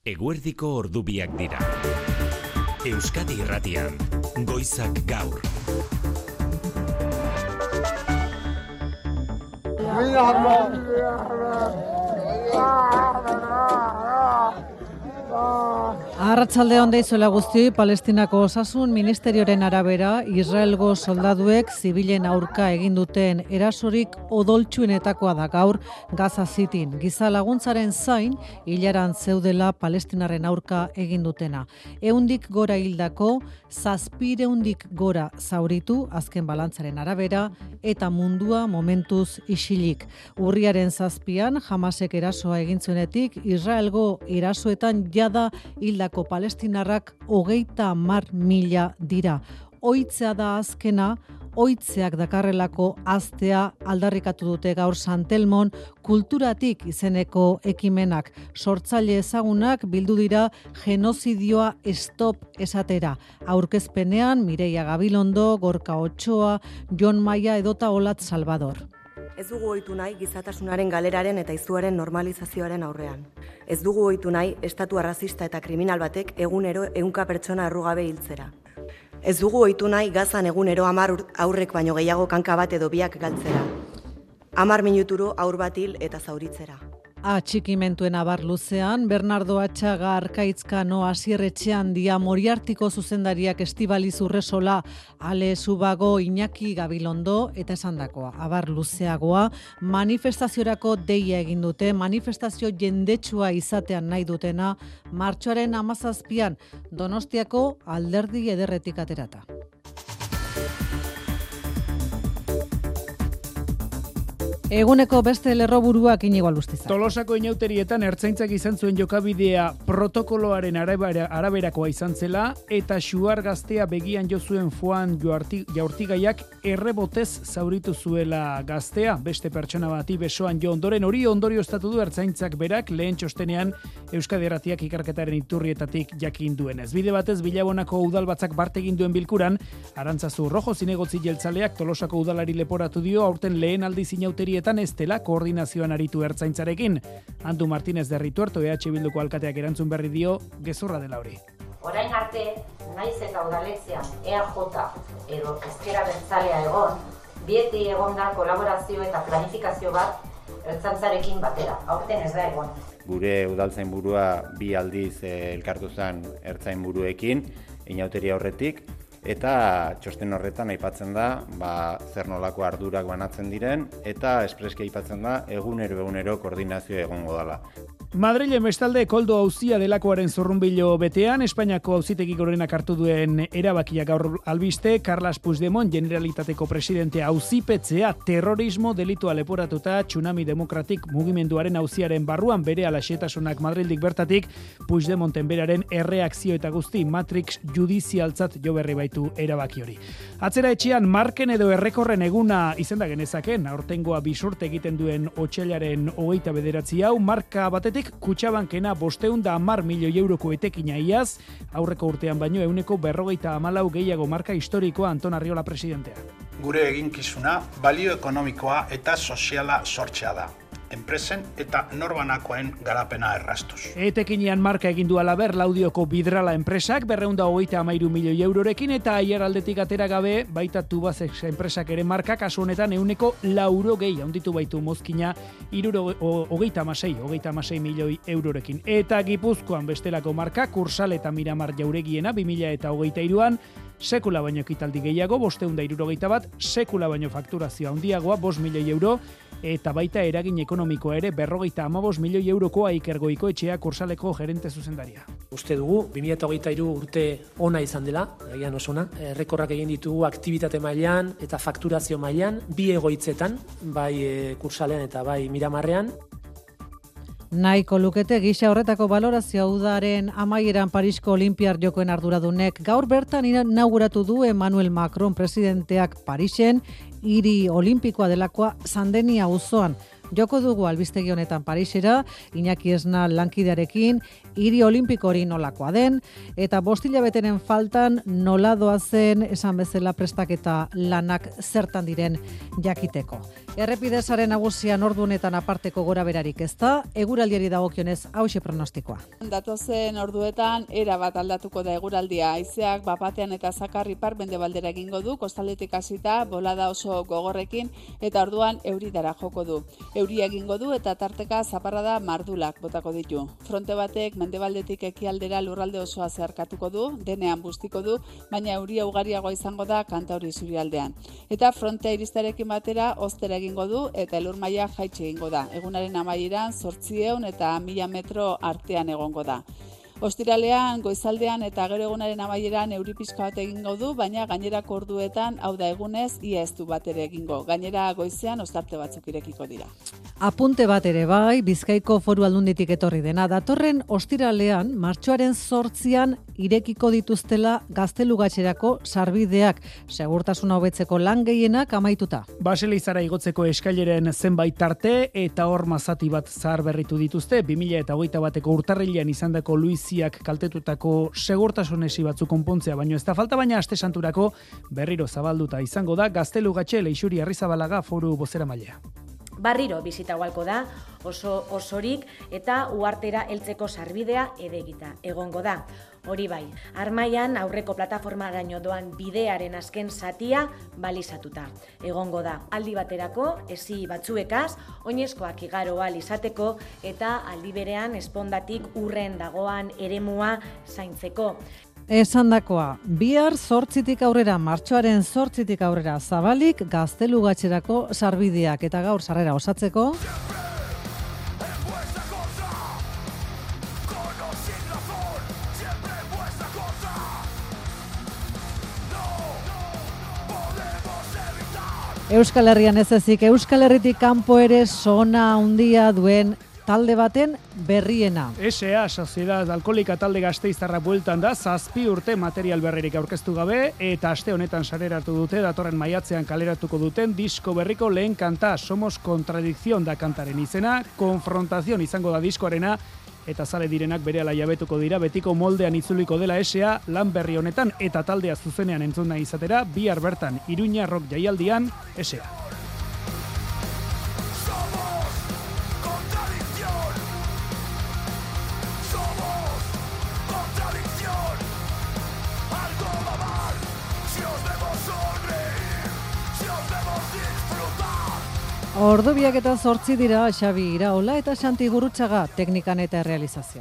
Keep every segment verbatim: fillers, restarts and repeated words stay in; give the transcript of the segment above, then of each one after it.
Eguerdiko ordubiak dira. Euskadi Irratian, Goizak Gaur. Arratsalde on deizuela guztioi. Palestinako osasun ministerioaren arabera, Israelgo soldaduek zibilen aurka egin duten erasorik odoltsuenetakoa da gaur Gaza Cityn. Giza laguntzaren zain, hilaran zeudela Palestinarren aurka egin dutena. Ehundik gora hildako, zazpireundik gora zauritu, azken balantzaren arabera, eta mundua momentuz isilik. Urriaren zazpian, Hamasek erasoa egin zuenetik, Israelgo erasoetan jada hildako palestinarrak hogeita hamar mila dira. Ohitzea da azkena, ohitzeak dakarrelako aztea aldarrikatu dute gaur Santelmon kulturatik izeneko ekimenak. Sortzaile ezagunak bildu dira genozidioa stop esatera. Aurkezpenean Mireia Gabilondo, Gorka Otxoa, Jon Maia edota Olat Salvador. Ez dugu ohitu nahi gizatasunaren galeraren eta izuaren normalizazioaren aurrean. Ez dugu ohitu nahi estatu arrazista eta kriminal batek egunero ehunka pertsona errugabe hiltzera. Ez dugu ohitu nahi Gazan egunero hamar aurrek baino gehiago kanka bat edo biak galtzera. Hamar minuturo aur bat hil eta zauritzera. Atxikimentuen abar luzean, Bernardo Atxaga, Arkaitzka, Noa Sierretxean dia Moriartiko zuzendariak Estibaliz Urresola, Ale Subago, Iñaki Gabilondo eta esandakoa. Abar luzeagoa, manifestaziorako deia egin dute, manifestazio jendetsua izatean nahi dutena, martxoaren hamazazpian, Donostiako Alderdi Ederretik aterata. Eguneko beste lerroburuak Inigo Alustiza. Tolosako inauterietan ertzaintzak izan zuen jokabidea protokoloaren arabera, araberakoa izan zela eta Xuar gaztea begian jo zuen Fuan jaurtigaiak errebotez zauritu zuela gaztea. Beste pertsona bati besoan jo ondoren hori ondorioztatu du ertzaintzak berak lehen txostenean Euskadi Irratiak ikerketaren iturrietatik jakin duenez. Bide batez Bilabonako udalbatzak bart egin duen bilkuran, Arantzazu Rojo zinegotzi jeltzaleak Tolosako udalari leporatu dio aurten lehen aldiz inauteria etan ez dela koordinazioan aritu ertzaintzarekin. Andu Martínez de Rituerto E H Bilduko alkateak erantzun berri dio gezurra dela hori. Orain arte, naiz eta udaletzean E A J edo ezkera bertzalea egon, bieti egon da kolaborazio eta planifikazio bat ertzaintzarekin batera. Aurten ez da egon. Gure udaltzainburua bi aldiz eh, elkartu zen ertzainburuekin, inauteria horretik, eta txosten horretan aipatzen da, ba, zer nolako ardurak banatzen diren, eta espreski aipatzen da, egunero egunero koordinazio egongo dela. Madrilen bestalde koldo auzia delakoaren zurrunbilo betean, Espainiako auzitegi gorenak hartu duen erabakia gaur albiste, Carles Puigdemont Generalitateko presidentea auzipetzea terrorismo delitua leporatuta Tsunami Demokratik mugimenduaren auziaren barruan bere alaxetasunak Madrildik bertatik, Puigdemonten beraren erreakzio eta guzti Matrix judizialtzat jo berri baitu erabaki hori. Atzera etxean marken edo errekorren eguna izenda genezaken, aurtengoa bisurte egiten duen otsailaren hogeita bederatzi hau, marka batetik Kutxabankena bosteun da hamar milioi euroko etekina iaz, aurreko urtean baino ehuneko berrogeita hamalau gehiago marka historikoa Anton Arriola presidentea. Gure eginkizuna balio ekonomikoa eta soziala sortzea da. Enpresen eta norbanakoen garapena errastuz. Etekinean marka egin du alaber Laudioko Bidrala enpresak berrehun eta hogeita hamairu milioi eurorekin eta aiaraldetik atera gabe baita Tubacex enpresak ere marka kasu honetan ehuneko lauro gehi handitu baitu mozkina hogeita hamasei, hogeita hamasei milioi eurorekin. Eta Gipuzkoan bestelako marka Kursal eta Miramar jauregiena bi mila eta hogeita hiruan sekula baino ekitaldi gehiago, bosteun da hirurogeita bat, sekula baino fakturazioa handiagoa, bost milioi euro, eta baita eragin ekonomikoa ere berrogeita hamabost milioi eurokoa Iker Goikoetxea Kursaleko gerente zuzendaria. Uste dugu, bi mila hogeita hiru urte ona izan dela, agian oso ona, errekorrak egin ditugu aktibitate mailan eta fakturazio mailan, bi egoitzetan, bai e, Kursalean eta bai Miramarrean. Nahiko lukete gisa horretako balorazioa udaren amaieran Parisko Olinpiar Jokoen arduradunek. Gaur bertan inauguratu du Emmanuel Macron presidenteak Parisen, hiri olimpikoa delakoa Sandenia auzoan. Joko dugu albistegi honetan Parisera, Iñaki Esna lankidearekin, hiri olimpiko hori nolakoa den, eta bostila betenen faltan nola doazen esan bezala prestaketa lanak zertan diren jakiteko. Errepidesaren nagusian ordu honetan aparteko goraberarik ez da, eguraldiari dagokionez hauxe pronostikoa. Datozen orduetan era bat aldatuko da eguraldia. Haizeak bapatean eta zakar ipar-mendebaldera egingo du, kostaldetik hasita bolada oso gogorrekin eta orduan euritara joko du. Euria egingo du eta tarteka zaparrada mardulak botako ditu. Fronte batek mendebaldetik ekialdera lurralde osoa zeharkatuko du, denean bustiko du, baina euria ugariagoa izango da Kantauri isurialdean. Eta frontea iristarekin batera ostera egingo du eta elur maila jaitsi egingo da. Egunaren amaieran zortziehun eta mila metro artean egongo da. Ostiralean, goizaldean eta gero egunaren amaieran euri pixka bat egingo du, baina gainerako orduetan, hau da egunez, ia ez du bat ere egingo. Gainera goizean ostarte batzuk irekiko dira. Apunte bat ere bai, Bizkaiko Foru Aldunditik etorri dena. Datorren ostiralean, martxoaren zortzian irekiko dituztela Gaztelugatxerako sarbideak. Segurtasuna hobetzeko lan gehienak amaituta. Baselizara igotzeko eskaileren zenbait tarte eta horma zati bat zahar berritu dituzte. bi mila hogeita bateko urtarrilean izandako Luiziak kaltetutako segurtasunesi batzu konpontzea, baino ez da falta, baina aste santurako berriro zabalduta izango da Gaztelugatxe Leixuri Arrizabalaga Foru bozeramailea. Barriro bizita uhalko da, oso osorik eta uhartera heltzeko sarbidea edegita egongo da. Hori bai, Armaian aurreko plataformaraino doan bidearen azken zatia balizatuta egongo da. Aldi baterako, ezi batzuekaz, oinezkoak igaro ahal izateko eta aldi berean espondatik urren dagoan eremua zaintzeko. Esandakoa, bihar zortzitik aurrera, martxoaren zortzitik aurrera zabalik Gaztelugatxerako sarbideak eta gaur sarrera osatzeko. Euskal Herrian ez ezik, Euskal Herritik kanpo ere sona handia duen talde baten berriena. S A, Sociedad Alkolika talde Gasteiztarra bueltan da, zazpi urte material berririk aurkeztu gabe, eta aste honetan sareratu dute, datorren maiatzean kaleratuko duten disko berriko lehen kanta, Somos Contradicción da kantaren izena, Konfrontazion izango da diskoarena, eta zale direnak berehala jabetuko dira, betiko moldean itzuliko dela S A, lan berri honetan, eta taldea zuzenean entzun nahi izatera, bihar bertan, Iruña Rock jaialdian, S A. Ordubiak eta zortzi dira, Xabi Iraola eta Xanti Gurutxaga, teknikan eta realizazioa.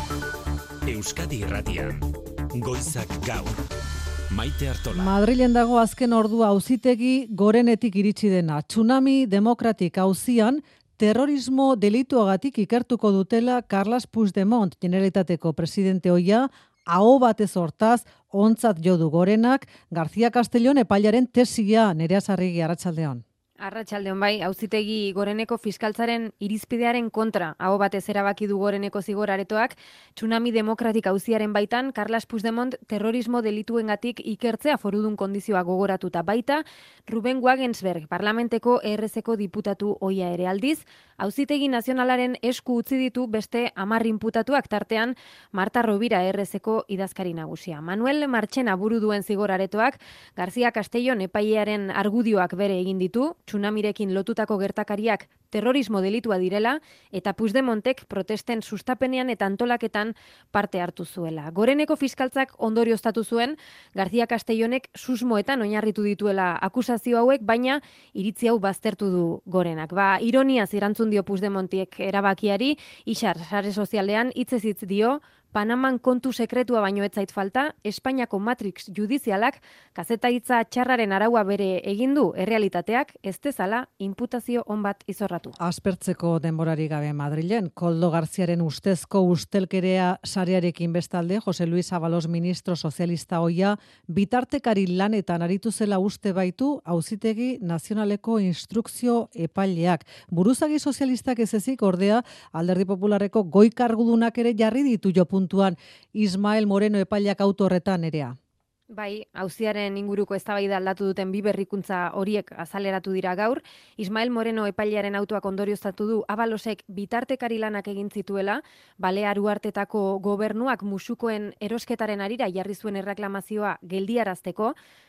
Euskadi Irratian, Goizak Gaur, Maite Artola. Madrilen dago azken ordua auzitegi gorenetik iritsi dena. Tsunami Demokratik auzian terrorismo delituagatik ikertuko dutela Carles Puigdemont, Generalitateko presidente ohia, aho batez hortaz, ontzat jo du Gorenak, García Castellón epailaren tesia. Nerea Sarrigi, arratsaldeon. Arratsaldeon bai, auzitegi Goreneko fiskaltzaren irizpidearen kontra aho batez erabaki du Goreneko zigor aretoak, Tsunami Demokratik auziaren baitan Carles Puigdemont terrorismo delituengatik ikertzea forudun kondizioa gogoratuta baita, Ruben Wagensberg parlamenteko E R Zko diputatu ohia ere aldiz, auzitegi nazionalaren esku utzi ditu beste hamar inputatuak tartean Marta Rovira E R Zko idazkari nagusia. Manuel Marchena buru duen zigor aretoak García Castellón epailearen argudioak bere egin ditu, Tsunamirekin lotutako gertakariak terrorismo delitua direla eta Puigdemontek protesten sustapenean eta antolaketan parte hartu zuela. Goreneko fiskaltzak ondorioztatu zuen García Castellonek susmoetan oinarritu dituela akusazio hauek, baina iritzi hau baztertu du Gorenak. Ba, ironiaz erantzun dio Puigdemontiek erabakiari, Ixar sare sozialean hitzez hitz dio, Panaman kontu sekretua baino ez zait falta, Espainiako matrix judizialak kazetaritza txarraren araua bere egin du, errealitateak ez dezala inputazio on bat izorratu. Aspertzeko denborari gabe Madrilen, Koldo Garziaren ustezko ustelkerea sarearekin bestalde, Jose Luis Ábalos ministro sozialista ohia, bitartekari lanetan aritu zela uste baitu auzitegi nazionaleko instrukzio epaileak. Buruzagi sozialistak ez ezik ordea, Alderdi Popularreko goi kargudunak ere jarri ditu jo puntuan Ismael Moreno epaileak auto horretan erea. Bai, auziaren inguruko eztabaida aldatu duten bi berrikuntza horiek azaleratu dira gaur. Ismael Moreno epailearen autoak ondorioztatu du Ábalosek bitartekari lanak egin zituela, Balear Uhartetako gobernuak musukoen erosketaren arira jarri zuen erreklamazioa geldiarazteko,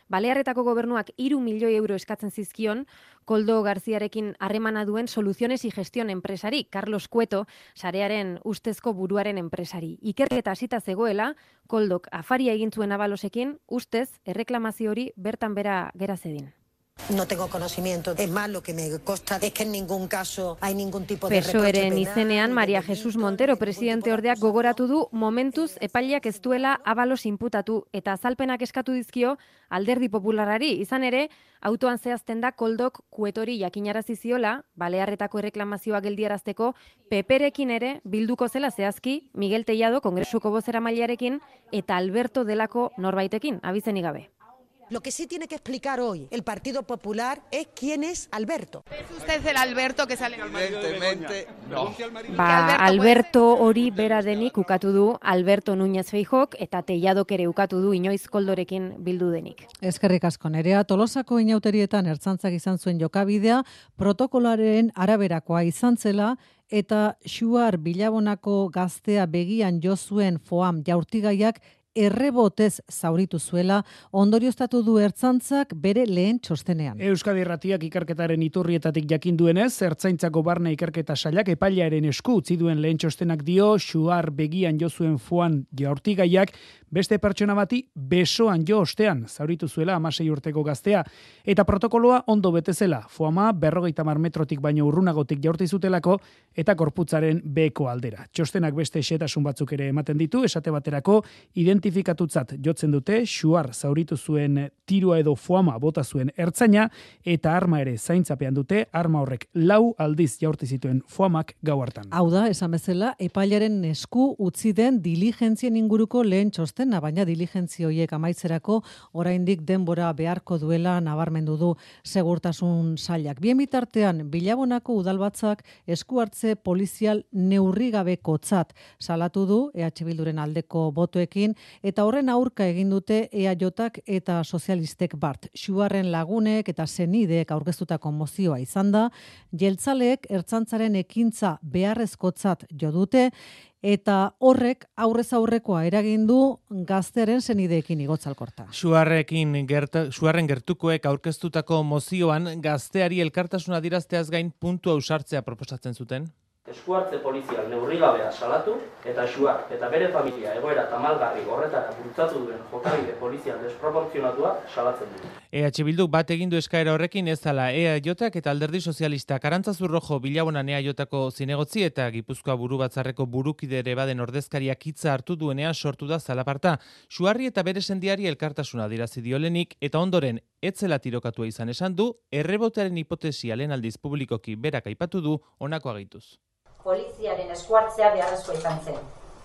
Balearretako gobernuak hiru milioi euro eskatzen zizkion Koldo Garziarekin harremana duen Soluciones y Gestión enpresari, Carlos Cueto, sarearen ustezko buruaren enpresari. Ikerketa hasita zegoela, Koldok afaria egin zuen abalosekin, ustez erreklamazio hori bertan bera gera zedin. No tengo conocimiento. Es más, lo que me consta es que en ningún caso hay ningún tipo de reproche penal. P S O Eren izenean, Maria Jesús Montero presidente ordeak gogoratu du momentuz epaileak ez duela abalos inputatu eta azalpenak eskatu dizkio Alderdi Popularrari. Izan ere, autoan zehazten da Koldok Kuetori jakinarazi ziola, Balearretako erreklamazioa geldiarazteko, Peperekin ere bilduko zela zehazki Miguel Tellado Kongresuko bozeramailearekin eta Alberto delako norbaitekin, abizenik gabe. Lo que sí tiene que explicar hoy el Partido Popular es quién es Alberto. ¿Es usted el Alberto que sale en el Evidentemente, no. Ba, Alberto hori bera denik ukatu du Alberto Núñez Feijóok eta Telladok ere ukatu du inoiz Koldorekin bildu denik. Eskerrik asko Nerea, Tolosako inauterietan ertzaintzak izan zuen jokabidea protokolaren araberakoa izan zela eta Xuar Bilabonako gaztea begian jo zuen foam jaurtigaiak errebotez zauritu zuela, ondorioztatu du ertzantzak bere lehen txostenean. Euskadi Irratiak ikerketaren iturrietatik jakin duenez, ertzaintzako barne ikerketa sailak epailearen esku utzi duen lehen txostenak dio, Xuar begian jo zuen foan jaurtigaiak, beste pertsona bati besoan jo ostean zauritu zuela hamasei urteko gaztea, eta protokoloa ondo betezela, foama berrogeita hamar metrotik baino urrunagotik jaurti zutelako, eta korputzaren beheko aldera. Txostenak beste xehetasun batzuk ere ematen ditu, esate baterako, identifikatutzat jotzen dute, Xuar zauritu zuen tirua edo foama bota zuen ertzaina, eta arma ere zaintzapean dute, arma horrek lau aldiz jaurti zituen foamak gau hartan. Hau da, esan bezala, epailaren esku utzi den diligentzien inguruko lehen txostena, baina diligentzia horiek amaitzerako oraindik denbora beharko duela nabarmendu du segurtasun sailak. Bien bitartean, Bilabonako udalbatzak esku hartze polizial neurrigabekotzat salatu du E H Bilduren aldeko botoekin, eta horren aurka egin dute E A Jak eta sozialistek bart. Xuarren lagunek eta senideek aurkeztutako mozioa izan da, jeltzaleek ertzantzaren ekintza beharrezkotzat jo dute, eta horrek aurrez aurrekoa eragin du gaztearen senideekin igotzalkorta. Xuarrekin gerta, Xuarren gertukoek aurkeztutako mozioan gazteari elkartasuna adierazteaz gain puntu ausartzea proposatzen zuten. Eskuartze polizial neurrigabea salatu eta Xuar eta bere familia egoera tamalgarri horretara bultzatu duen jokabide polizial desproportzionatua salatzen du. E H Bilduk bat egin du eskaera horrekin ez dela E A Jak eta Alderdi Sozialistak Arantzazu Rojo Bilabonan E A Jako zinegotzi eta Gipuzkoa buru batzarreko burukide ere baden ordezkariak hitza hartu duenean sortu da zalaparta. Xuarri eta bere sendiari elkartasuna adierazi diolenik eta ondoren etzela tirokatua izan esan du, errebotearen hipotesia lehen aldiz publikoki berak aipatu du honako agituz. Poliziaren eskuartzea beharrezkoa izan zen.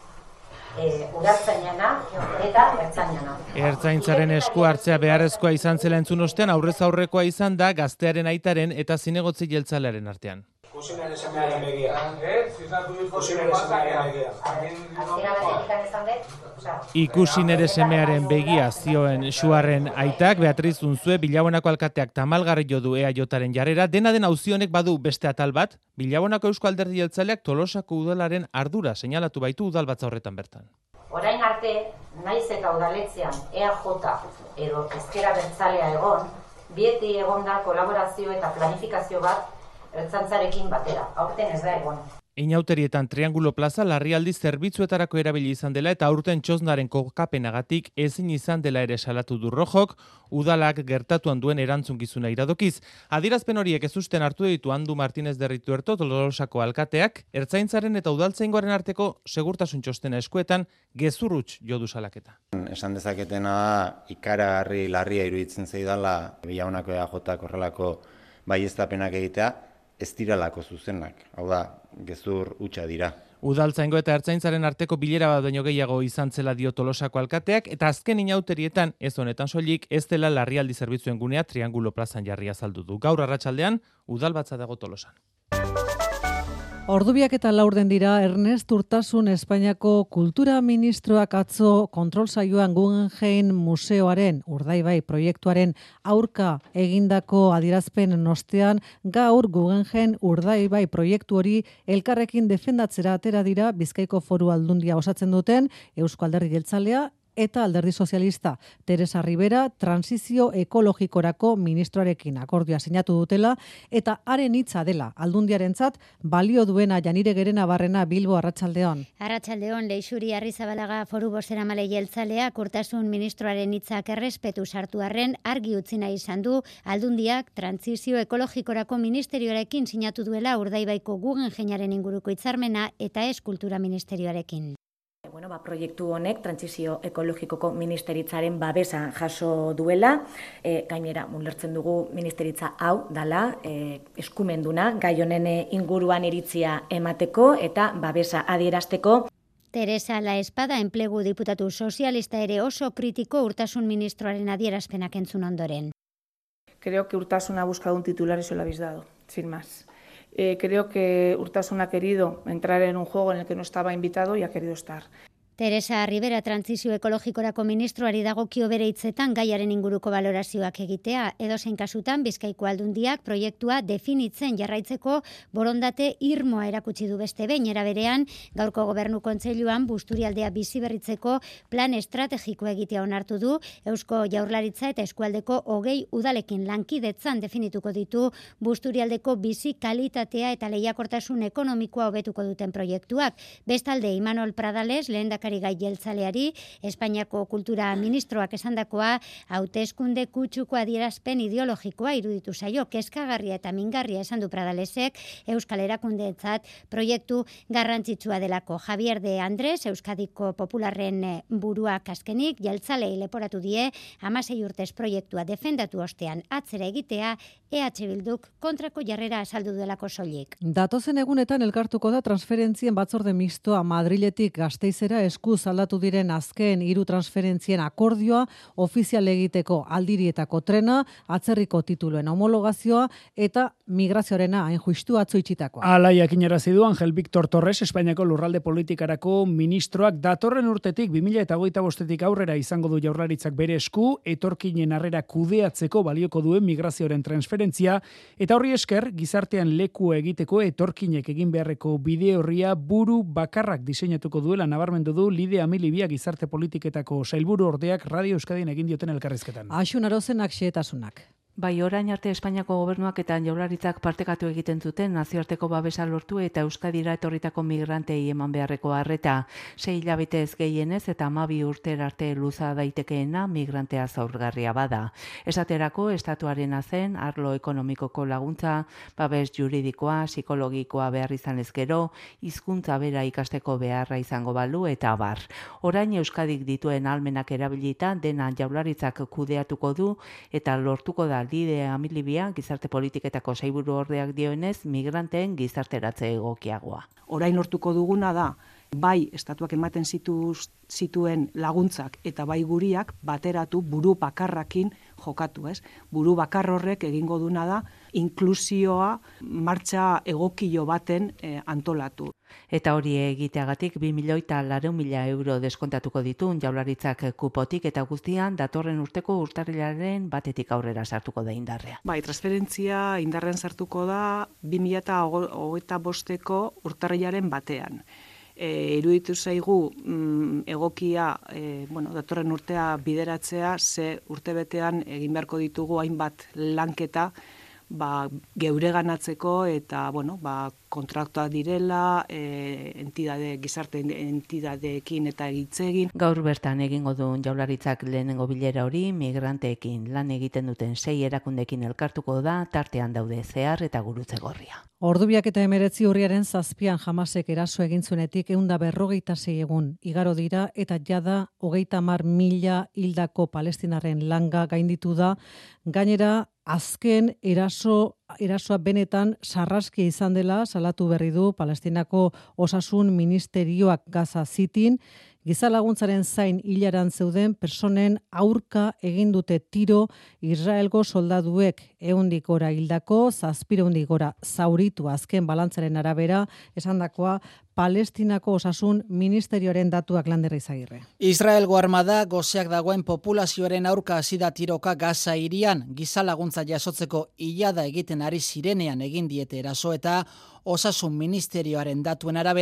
E, Udaltzainana eta ertzainana. Ertzaintzaren esku hartzea beharrezkoa izan zela entzun ostean aurrez aurrekoa izan da gaztearen aitaren eta zinegotzi jeltzalearen artean. Kusinaren semearen begia. Kusinaren semearen begia. Ikusi nere semearen begia zioen Xuarren aitak, Beatriz Unzue, Bilabonako alkateak tamalgarri jo du E A Jaren jarrera, dena den auzionek badu beste atal bat, Bilabonako Eusko Alderdi Jeltzaleak Tolosako udalaren ardura seinalatu baitu udalbatza horretan bertan. Orain arte, naiz eta udaletzean E A J edo ezkera bertzalea egon, bieti egon da kolaborazio eta planifikazio bat ertzantzarekin batera, aurten ez da egon. Inauterietan Triangulo Plaza larrialdi zerbitzuetarako erabili izan dela eta aurten txosnaren kokapenagatik ezin izan dela ere salatu du Rojok, udalak gertatuan duen erantzunkizuna iradokiz. Adierazpen horiek ezusten hartu ditu Andu Martínez de Rituerto Tolosako alkateak, ertzaintzaren eta udaltzaingoaren arteko segurtasun txostena eskuetan gezurruts jodu salaketa. Esan dezaketena ikaragarri larria iruditzen zaidala Bilabonako E A Jak horrelako baieztapenak egitea, ez diralako zuzenak, hau da, gezur hutsa dira. Udaltzaingo eta ertzaintzaren arteko bilera bat baino gehiago izan zela dio Tolosako alkateak, eta azken inauterietan, ez honetan soilik, ez dela larrialdi zerbitzuen gunea Triangulo Plazan jarria azaldu du. Gaur arratsaldean udalbatza dago Tolosan. Ordubiak eta laurden dira, Ernest Urtasun Espainiako kultura ministroak atzo kontrol saioan Guggenheim museoaren Urdaibai proiektuaren aurka egindako adierazpen ostean, gaur Guggenheim Urdaibai proiektu hori elkarrekin defendatzera atera dira Bizkaiko Foru Aldundia osatzen duten Eusko Alderdi Jeltzalea eta Alderdi Sozialista Teresa Ribera transizio ekologikorako ministroarekin akordioa sinatu dutela eta haren hitza dela aldundiarentzat balio duena Janire Gerenabarrena Bilbo Arratsaldeon. Arratsaldeon Leixuri Arrizabalaga Foru Bozeramale jeltzaleak urtasun ministroaren hitzak errespetu sartu arren argi utzi nahi izan du aldundiak transizio ekologikorako ministerioarekin sinatu duela Urdaibaiko Guggenheimaren inguruko hitzarmena eta ez kultura ministerioarekin. Bueno, ba, proiektu honek trantsizio ekologikoko ministeritzaren babesa jaso duela, e, gainera ulertzen dugu ministeritza hau dala e, eskumenduna gai honen inguruan iritzia emateko eta babesa adierazteko. Teresa La Espada enplegu diputatu sozialista ere oso kritiko urtasun ministroaren adierazpenak entzun ondoren. Creo que Urtasun ha buscado un titular y se lo habéis dado, sin más. Eh, creo que Urtasun ha querido entrar en un juego en el que no estaba invitado y ha querido estar. Teresa Ribera transizio ekologikorako ministroari dagokio bere hitzetan gaiaren inguruko balorazioak egitea, edozein kasutan Bizkaiko Aldundiak proiektua definitzen jarraitzeko borondate irmoa erakutsi du beste behin era berean gaurko gobernu kontseiluan Busturialdea biziberritzeko plan estrategikoa egitea onartu du, Eusko Jaurlaritza eta eskualdeko hogei udalekin lankidetzan definituko ditu Busturialdeko bizi kalitatea eta lehiakortasun ekonomikoa hobetuko duten proiektuak. Bestalde Imanol Pradales lehendakari gai jeltzaleari, Espainiako kultura ministroak esandakoa hauteskunde kutsuko adierazpen ideologikoa iruditu zaio, kezkagarria eta mingarria esan du Pradalesek Euskal Erakundeetzat proiektu garrantzitsua delako. Javier de Andrés, Euskadiko Popularren buruak azkenik, jeltzalei leporatu die, hamasei urtez proiektua defendatu ostean atzera egitea, E H Bilduk kontrako jarrera azaldu delako soilik. Datozen egunetan elkartuko da transferentzien batzorde mistoa Madriletik Gasteizera eskuz aldatu diren azken hiru transferentzien akordioa ofizial egiteko aldirietako trena, atzerriko tituluen homologazioa eta migrazioarena hain justu atzo itxitakoa. Alaiak inarazi du Angel Victor Torres, Espainiako lurralde politikarako ministroak datorren urtetik bi mila hogeita bostetik aurrera izango du Jaurlaritzak bere esku etorkinen harrera kudeatzeko balioko duen migrazioaren transferentzia eta horri esker gizartean leku egiteko etorkinek egin beharreko bide horria buru bakarrak diseinatuko duela nabarmendu du Lide Amilibia gizarte politiketako sailburu ordeak Radio Euskadin egin dioten elkarrizketan. Axun Arozenak xehetasunak. Bai, orain arte Espainiako gobernuak eta Jaurlaritzak partekatu egiten zuten nazioarteko babesa lortu eta Euskadira etorritako migrantei eman beharreko arreta. Sei hilabetez gehienez eta hamabi urtera arte luza daitekeena migrantea zaurgarria bada. Esaterako estatuaren zen arlo ekonomikoko laguntza, babes juridikoa, psikologikoa behar izan ezkero, hizkuntza bera ikasteko beharra izango balu eta abar. Orain Euskadik dituen almenak erabilita dena Jaurlaritzak kudeatuko du eta lortuko da Lide Amilibia gizarte politiketako sailburu ordeak dioenez migranteen gizarteratze egokiagoa. Orain lortuko duguna da bai estatuak ematen zitu, zituen laguntzak eta bai guriak bateratu buru bakarrakin jokatu, ez? Buru bakar horrek egingo duna da inklusioa martxa egokilo baten eh, antolatu. Eta hori egiteagatik bi milioi eta laurehun mila euro deskontatuko ditu Jaurlaritzak kupotik eta guztian datorren urteko urtarrilaren batetik aurrera sartuko da indarrea. Bai, transferentzia indarrean sartuko da bi mila hogeita bosteko urtarrilaren batean. E, iruditu zaigu mm, egokia e, bueno, datorren urtea bideratzea, ze urtebetean egin beharko ditugu hainbat lanketa ba, geureganatzeko eta bueno, ba, kontraktuak direla, e, entidade, gizarte entidadeekin eta egitzegin. Gaur bertan egingo du Jaurlaritzak lehenengo bilera hori migranteekin lan egiten duten sei erakundekin elkartuko da, tartean daude Zehar eta Gurutze Gorria. Ordubiak eta emeretzi urriaren zazpian Hamasek eraso egin zuenetik ehun eta berrogeita sei egun igaro dira eta jada hogeita hamar mila hildako palestinarren langa gainditu da. Gainera, azken eraso erasoa benetan sarraskia izan dela salatu berri du Palestinako Osasun Ministerioak Gaza Cityn. Giza laguntzaren zain hilaran zeuden personen aurka egin dute tiro Israelgo soldaduek ehundik gora hildako, zazpiehundik gora zauritu azken balantzaren arabera, esandakoa Palestinako Osasun Ministerioaren datuak Lander Izagirre. Israelgo armada goseak dagoen populazioaren aurka hasi da tiroka Gaza hirian, giza laguntza jasotzeko ilada egiten ari zirenean egin diete eraso eta Osasun Ministerioaren datuen arabera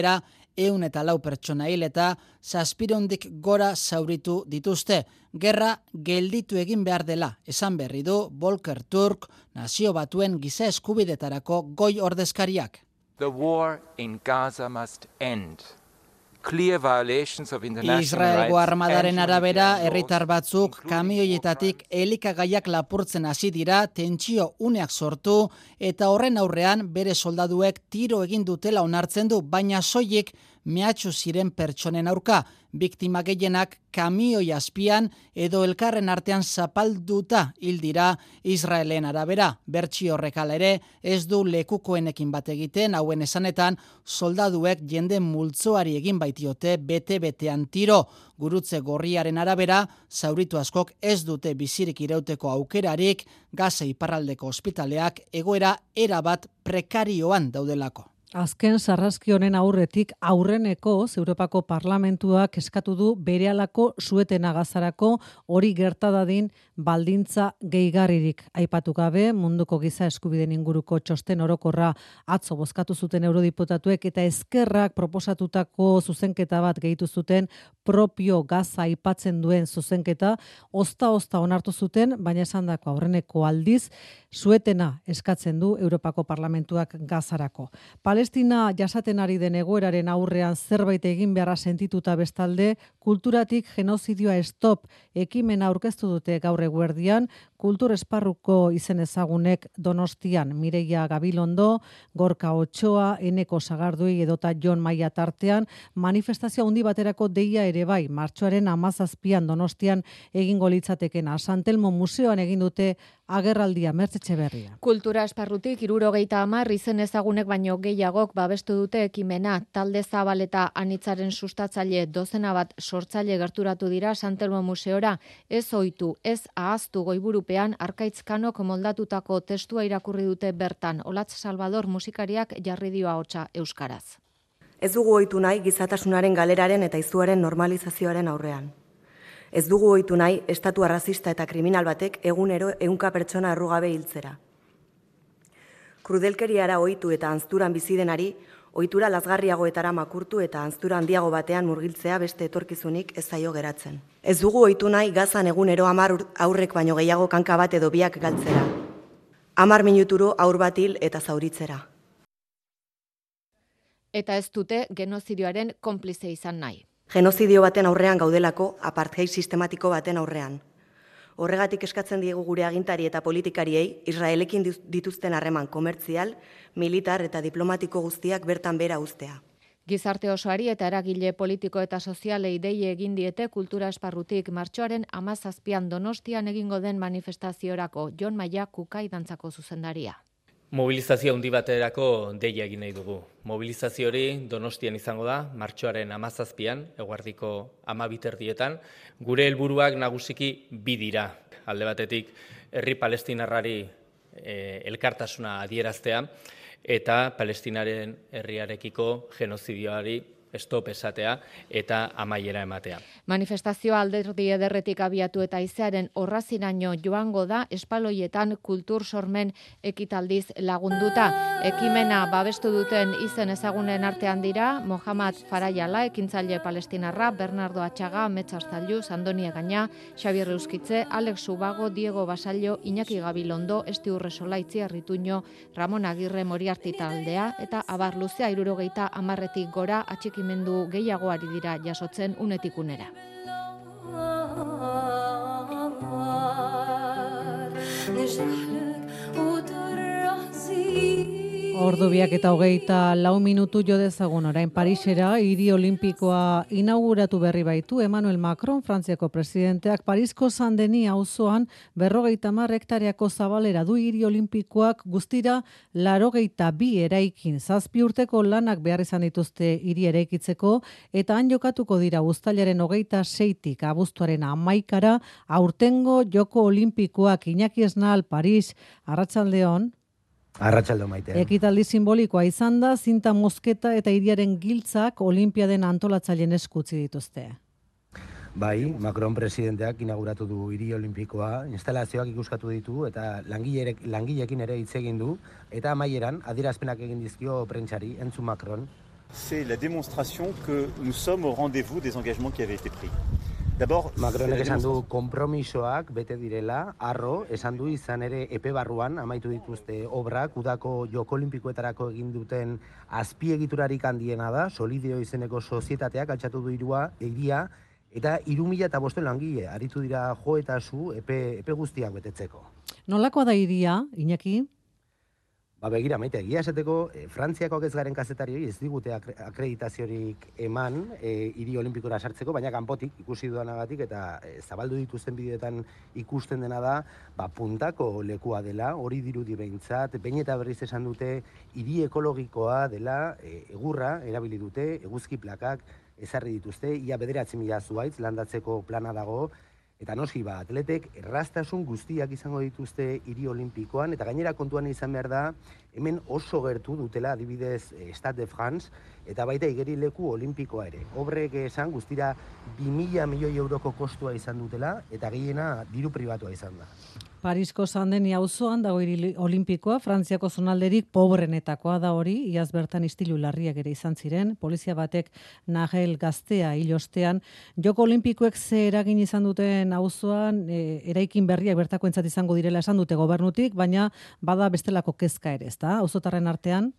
ehun eta lau pertsona hil eta zazpiehundik gora zauritu dituzte. Gerra gelditu egin behar dela, esan berri du Volker Turk, Nazio Batuen giza eskubidetarako goi ordezkariak. The war in Gaza must end. Israelgo armadaren arabera, herritar batzuk kamioietatik elikagaiak lapurtzen hasi dira, tentsio uneak sortu, eta horren aurrean bere soldaduek tiro egin dutela onartzen du, baina soilik mehatxu ziren pertsonen aurka, biktima gehienak kamioi azpian edo elkarren artean zapalduta hil dira Israelen arabera. Bertsio horrek hala ere ez du lekukoenekin bat egiten, hauen esanetan soldaduek jende multzoari egin baitiote bete-betean tiro. Gurutze gorriaren arabera, zauritu askok ez dute bizirik irauteko aukerarik, Gaza iparraldeko ospitaleak egoera erabat prekarioan daudelako. Azken sarraski honen aurretik aurreneko Europako Parlamentuak eskatu du berehalako suetena Gazarako hori gerta dadin baldintza gehigarririk aipatu gabe. Munduko giza eskubideen inguruko txosten orokorra atzo bozkatu zuten eurodiputatuek eta ezkerrak proposatutako zuzenketa bat gehitu zuten propio Gaza aipatzen duen zuzenketa ozta-ozta onartu zuten, baina esandako aurreneko aldiz suetena eskatzen du Europako Parlamentuak Gazarako. Palestina jasaten ari den egoeraren aurrean zerbait egin beharra sentituta bestalde, kulturatik genozidioa stop ekimena aurkeztu dute gaur eguerdian, kultur esparruko izen ezagunek Donostian, Mireia Gabilondo, Gorka Otxoa, Eneko Sagarduei edota Jon Maia tartean, manifestazio handi baterako deia ere bai, martxoaren hamazazpian Donostian egingo litzatekena. San Telmo Museoan egin dute agerraldia. Mertze Etxeberria. Kultura esparrutik hirurogeita hamar izen ezagunek baino gehiagok babestu dute ekimena. Talde zabal eta anitzaren sustatzaile dozena bat sortzaile gerturatu dira San Telmo Museora. Ez ohitu, ez ahaztu goiburupean Arkaitzkanok moldatutako testua irakurri dute bertan. Olatz Salvador musikariak jarri dio ahotsa euskaraz. Ez dugu ohitu nahi gizatasunaren galeraren eta izuaren normalizazioaren aurrean. Ez dugu ohitu nahi estatu arrazista eta kriminal batek egunero ehunka pertsona errugabe hiltzera. Krudelkeriara ohitu eta anzturan bizi denari, ohitura lazgarriagoetara makurtu eta anztura handiago batean murgiltzea beste etorkizunik ez zaio geratzen. Ez dugu ohitu nahi Gazan egunero hamar aurrek baino gehiago kanka bat edo biak galtzera. Hamar minuturo aur bat hil eta zauritzera. Eta ez dute genozidioaren konplize izan nahi. Genozidio baten aurrean gaudelako, apartheid sistematiko baten aurrean. Horregatik eskatzen diegu gure agintari eta politikariei, Israelekin dituzten harreman komertzial, militar eta diplomatiko guztiak bertan bera uztea. Gizarte osoari eta eragile politiko eta sozialei deie egin diete kultura esparrutik martxoaren hamazazpian Donostian egingo den manifestaziorako. Jon Maia Kukai dantzako zuzendaria. Mobilizazio handi baterako deia egin nahi dugu. Mobilizazio hori Donostian izango da, martxoaren hamazazpian, eguerdiko hamabiterdietan. Gure helburuak nagusiki bi dira. Alde batetik, herri palestinarrari e, elkartasuna adieraztea, eta palestinaren herriarekiko genozidioari stop esatea eta amaiera ematea. Manifestazioa alderdi ederretik abiatu eta izearen orraziraino joango da espaloietan kultur sormen ekitaldiz lagunduta. Ekimena babestu duten izen ezagunen artean dira Mohamed Farayala, ekintzaile palestinarra, Bernardo Atxaga, Metxar Zaluz, Andoni Egaña, Xabier Euskitze, Alex Subago, Diego Basallo, Iñaki Gabilondo, Esti Urresola, Itziar Rituño, Ramon Agirre Moriarti taldea eta abar luzea hirurogeita hamarretik gora atxiki mendu gehiagoari dira jasotzen unetik unera. Ordu biak eta hogeita lau minutu jo dezagun orain Parisera, hiri olimpikoa inauguratu berri baitu Emmanuel Macron, Frantziako presidenteak Parisko Saint-Denis auzoan berrogeita hamar hektareako zabalera du hiri olimpikoak guztira laurogeita bi eraikin. Zazpi urteko lanak behar izan dituzte hiri eraikitzeko eta han jokatuko dira uztailaren hogeita seitik abuztuaren hamaikara aurtengo joko olimpikoak. Iñaki Esnal, Paris, arratsaldeon. Arratsalde Maite. Ekitaldi simbolikoa izan da, zinta mosketa eta hiriaren giltzak olinpiaden antolatzaileen esku utzi dituzte. Bai, Macron presidenteak inauguratu du hiri olimpikoa, instalazioak ikuskatu ditu eta langilek, langilekin ere hitz egin du eta amaieran adierazpenak egin dizkio prentsari, entzun Macron. C'est la démonstration que nous sommes au rendez-vous des engagements qui avaient été pris. Macronek esan du konpromisoak bete direla, arro, esan du izan ere epe barruan amaitu dituzte obrak, udako Joko Olimpikoetarako egin duten azpiegiturarik handiena da, Solidio izeneko sozietateak altxatu du irua, egia, eta hiru mila eta boste langile, aritu dira jo eta zu epe, epe guztiak betetzeko. Nolakoa da iria, Iñaki? Ba begira, maite, egia esateko, e, Frantziakoak ez garen kazetarioi ez digute akreditaziorik eman e, hiri olimpikora sartzeko, baina kanpotik ikusi dudanagatik eta e, zabaldu dituzten bideoetan ikusten dena da, ba, puntako lekua dela, hori dirudi behintzat, behin eta berriz esan dute hiri ekologikoa dela, e, egurra erabili dute, eguzki plakak ezarri dituzte, ia bederatzi mila zuaitz landatzeko plana dago, eta noski ba, atletek erraztasun guztiak izango dituzte hiri olimpikoan, eta gainera kontuan izan behar da, hemen oso gertu dutela adibidez Stade de France, eta baita igerileku olimpikoa ere. Obrek esan guztira bi mila milioi euroko kostua izan dutela, eta gehiena diru pribatua izan da. Parisko Sandeni auzoan dago hiri olimpikoa, Frantziako zonalderik pobrenetakoa da hori, iaz bertan istilu larriak ere izan ziren, polizia batek Nagel gaztea hil ostean. Joko olimpikoek ze eragin izan duten auzoan, e, eraikin berriak bertakoentzat izango direla esan dute gobernutik, baina bada bestelako kezka ere, ezta? Auzotarren artean?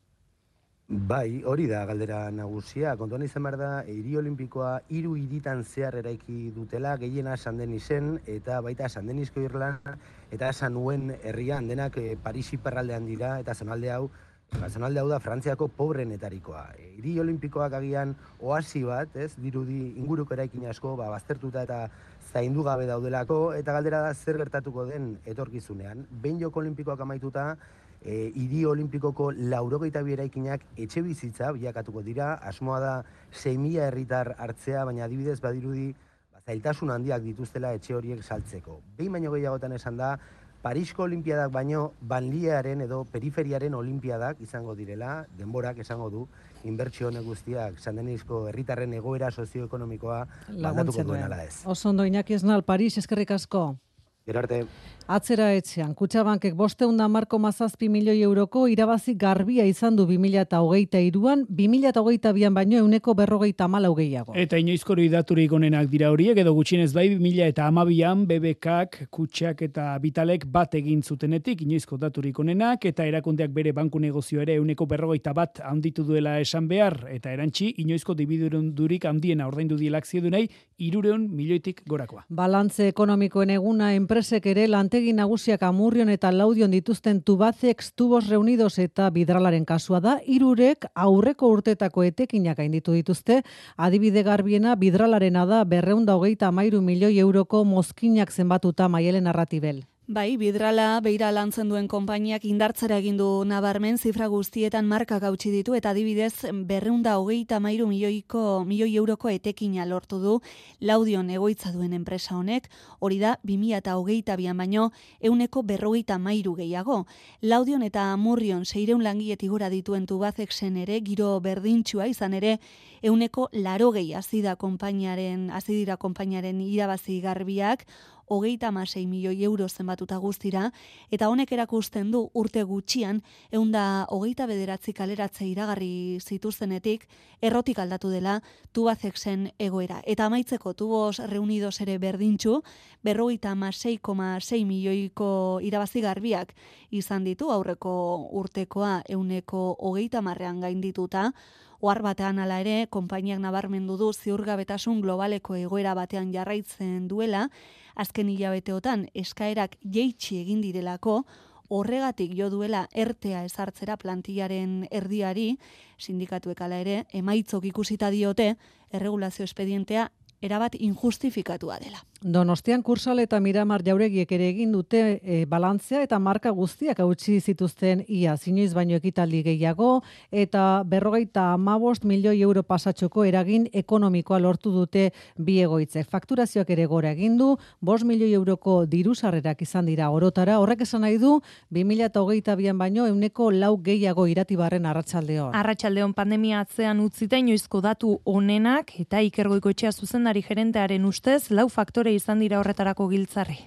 Bai, hori da galdera nagusia. Kontuan izan behar da, hiri olimpikoa hiru hiritan zehar eraiki dutela, gehiena Saint-Denisen eta baita Saint-Denisko Irlan eta Sanuen herrian, denak e, Parisi perraldean dira, eta zonalde hau, zonalde hau da Frantziako pobrenetarikoa. E, hiri olimpikoak agian oasi bat, ez, dirudi inguruko eraikin asko, ba, baztertuta eta zaindu gabe daudelako, eta galdera da zer gertatuko den etorkizunean. Behin Joko Olimpikoak amaituta, E, hiri olimpikoko laurogeita bi eraikinak etxe bizitza bilakatuko dira, asmoa da sei mila herritar hartzea, baina adibidez badirudi ba, zailtasun handiak dituztela etxe horiek saltzeko. Behin baino gehiagotan esan da, Parisko Olimpiadak baino banliaren edo periferiaren olimpiadak izango direla, denborak esango du, inbertsio honek guztiak Saint-Denisko herritarren egoera sozioekonomikoa aldatuko duen ala ez. Oso ondo, Iñaki Esnal, Paris, eskerrik asko. Gero arte. Atzera etxean, Kutxabankek bosteun da marko mazazpi milioi euroko irabazi garbia izan du bi mila hogeita hiruan, bi mila hogeita bian baino euneko berrogeita hamalau gehiago. Eta inoizkori daturik onenak dira horiek, edo gutxienez bai bi mila hamabian B B Kak, Kutxak eta Vitalek bat egin zutenetik, inoizko daturik onenak, eta erakundeak bere banku negozio ere euneko berrogeita bat handitu duela esan behar, eta erantzi, inoizko dibidendurik handiena ordaindu diela akziodunei, hirureun milioitik gorakoa. Balantze ekonomikoen eguna enpresek ere lantegi nagusiak Amurrion eta Laudion dituzten Tubacex, Tubos Reunidos eta Vidralaren kasua da, hirurek aurreko urtetako etekinak gainditu dituzte, adibide garbiena Vidralarena da berrehun eta hogeita hamairu milioi euroko mozkinak zenbatuta Maialen Arratibel. Bai, Vidrala beira lantzen duen konpainiak indartzera egin du nabarmen, zifra guztietan markak hautsi ditu eta adibidez berrehun eta hogeita hamairu milioiko milioi euroko etekina lortu du Laudion egoitza duen enpresa honek, hori da bi mila hogeita bian baino euneko berrogeita hamairu gehiago. Laudion eta Amurrion seiehun langiletik gora dituen Tubacexen ere giro berdintsua izan ere euneko laurogei hasi da konpainiaren hasi dira konpainiaren irabazi garbiak, hogeita hamasei milioi euro zenbatuta guztira, eta honek erakusten du urte gutxian, ehun eta hogeita bederatzi kaleratze iragarri zituztenetik, errotik aldatu dela Tubacexen egoera. Eta amaitzeko Tubos Reunidos ere berdintxu, berrogeita hamasei koma sei milioiko irabazi garbiak izan ditu, aurreko urtekoa ehuneko hogeita hamarrean gaindituta, ohar batean hala ere, konpainiak nabarmendu du ziurgabetasun globaleko egoera batean jarraitzen duela, azken hilabeteotan eskaerak jeitsi egin direlako, horregatik jo duela ertea ezartzera plantillaren erdiari, sindikatuek hala ere, emaitzok ikusita diote, erregulazio espedientea erabat injustifikatua dela. Donostian Kursal eta Miramar Jauregiek ere egin dute e, balantzea eta marka guztiak hautsi zituzten ia inoiz baino ekitaldi gehiago eta berrogeita hamabost milioi euro pasatxoko eragin ekonomikoa lortu dute bi egoitzek. Fakturazioak ere gora egin du, bost milioi euroko diru sarrerak izan dira orotara, horrek esan nahi du bi mila hogeita bian baino euneko lau gehiago Iratibarren arratsaldeon. Arratsaldeon pandemia atzean utzita inoizko datu onenak eta Iker Goikoetxea zuzendari gerentearen ustez lau faktore izan dira horretarako giltzarri.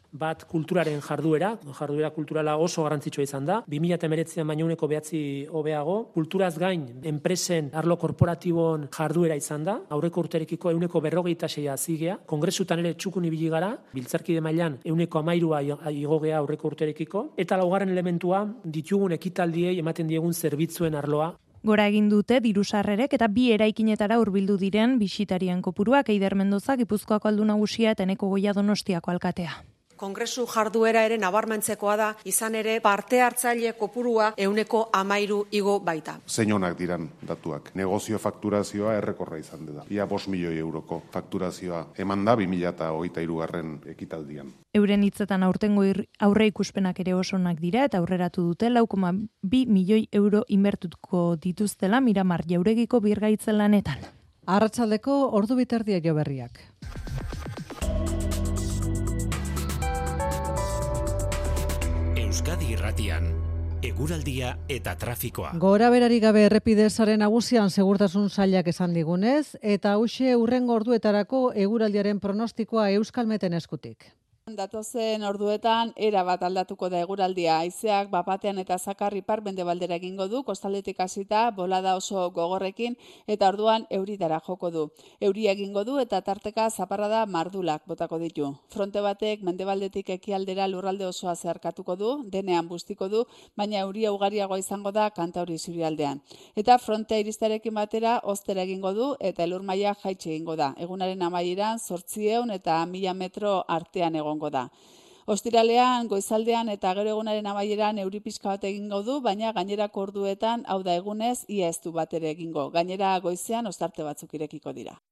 Bat kulturaren jarduera, jarduera kulturala oso garrantzitsua izan da. bi mila hemeretzian baino ehuneko behatzi hobeago. Kulturaz gain, enpresen arlo korporatibon jarduera izan da. Aurreko urterekiko ehuneko berrogeita seia zigea. Kongresutan ere txukun ibili gara, biltzarkide mailan ehuneko hamairua igogea aurreko urterekiko. Eta laugarren elementua ditugun ekitaldiei ematen diegun zerbitzuen arloa. Gora egin dute dirusarrerek eta bi eraikinetara hurbildu diren bisitarien kopuruak. Eider Mendoza, Gipuzkoako aldu nagusia eta Eneko Goia Donostiako alkatea. Kongresu jarduera ere nabarmentzekoa da, izan ere parte hartzaile kopurua ehuneko hamairu igo baita. Zein onak diran datuak. Negozio fakturazioa errekorra izan da. Ia bost milioi euroko fakturazioa eman da bi mila hogeita hirugarren ekitaldian. Euren hitzetan aurtengo aurre ikuspenak ere oso onak dira eta aurreratu dute lau koma bi milioi euro inbertuko dituztela Miramar Jauregiko birgaitzen lanetan. Arratsaldeko ordu biterdia jo berriak. Euskadi Irratian, eguraldia eta trafikoa. Gora berari gabe errepide sare nagusian segurtasun sailak esan digunez, eta hauxe hurrengo orduetarako eguraldiaren pronostikoa Euskalmeten eskutik. Datozen orduetan era bat aldatuko da eguraldia. Haizeak bapatean eta zakar ipar-mendebaldera egingo du, kostaldetik hasita bolada oso gogorrekin eta orduan euritara joko du. Euria egingo du eta tarteka zaparrada mardulak botako ditu. Fronte batek mendebaldetik ekialdera lurralde osoa zeharkatuko du, denean bustiko du, baina euria ugariagoa izango da Kantauri isurialdean. Eta frontea iristarekin batera ostera egingo du eta elur maila jaitsi egingo da. Egunaren amaieran zortziehun eta mila metro artean egongo da. Ostiralean, goizaldean eta gero egunaren amaieran euri pixka bat egingo du, baina gainerako orduetan, hau da egunez, ia ez du bat ere egingo. Gainera goizean ostarte batzuk irekiko dira.